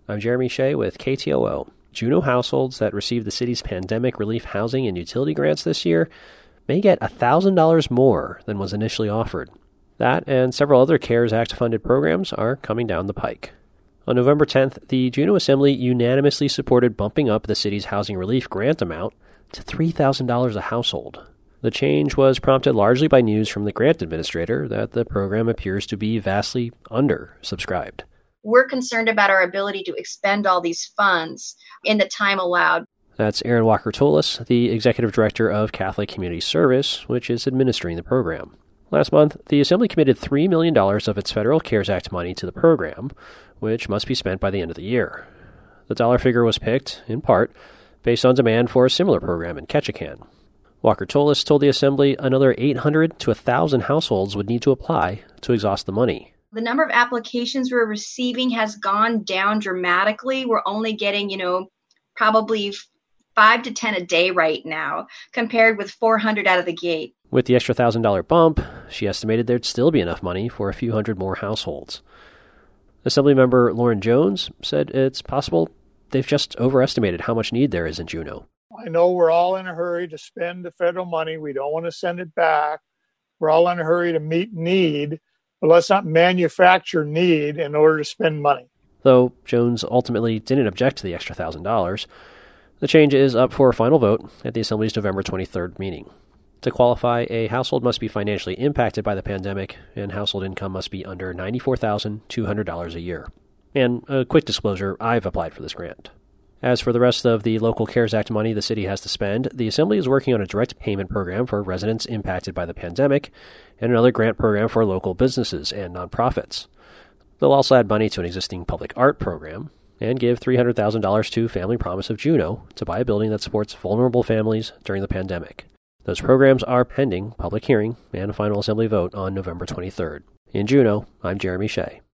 I'm Jeremy Shea with KTOO. Juneau households that received the city's pandemic relief housing and utility grants this year may get $1,000 more than was initially offered. That and several other CARES Act-funded programs are coming down the pike. On November 10th, the Juneau Assembly unanimously supported bumping up the city's housing relief grant amount to $3,000 a household. The change was prompted largely by news from the grant administrator that the program appears to be vastly undersubscribed. We're concerned about our ability to expend all these funds in the time allowed. That's Erin Walker-Tolis, the Executive Director of Catholic Community Service, which is administering the program. Last month, the Assembly committed $3 million of its federal CARES Act money to the program, which must be spent by the end of the year. The dollar figure was picked, in part, based on demand for a similar program in Ketchikan. Walker-Tolis told the Assembly another 800 to 1,000 households would need to apply to exhaust the money. The number of applications we're receiving has gone down dramatically. We're only getting, probably 5 to 10 a day right now, compared with 400 out of the gate. With the extra $1,000 bump, she estimated there'd still be enough money for a few hundred more households. Assemblymember Lauren Jones said it's possible they've just overestimated how much need there is in Juneau. I know we're all in a hurry to spend the federal money. We don't want to send it back. We're all in a hurry to meet need. But let's not manufacture need in order to spend money. Though Jones ultimately didn't object to the extra $1,000, the change is up for a final vote at the Assembly's November 23rd meeting. To qualify, a household must be financially impacted by the pandemic, and household income must be under $94,200 a year. And a quick disclosure, I've applied for this grant. As for the rest of the local CARES Act money the city has to spend, the Assembly is working on a direct payment program for residents impacted by the pandemic and another grant program for local businesses and nonprofits. They'll also add money to an existing public art program and give $300,000 to Family Promise of Juneau to buy a building that supports vulnerable families during the pandemic. Those programs are pending public hearing and a final Assembly vote on November 23rd. In Juneau, I'm Jeremy Shea.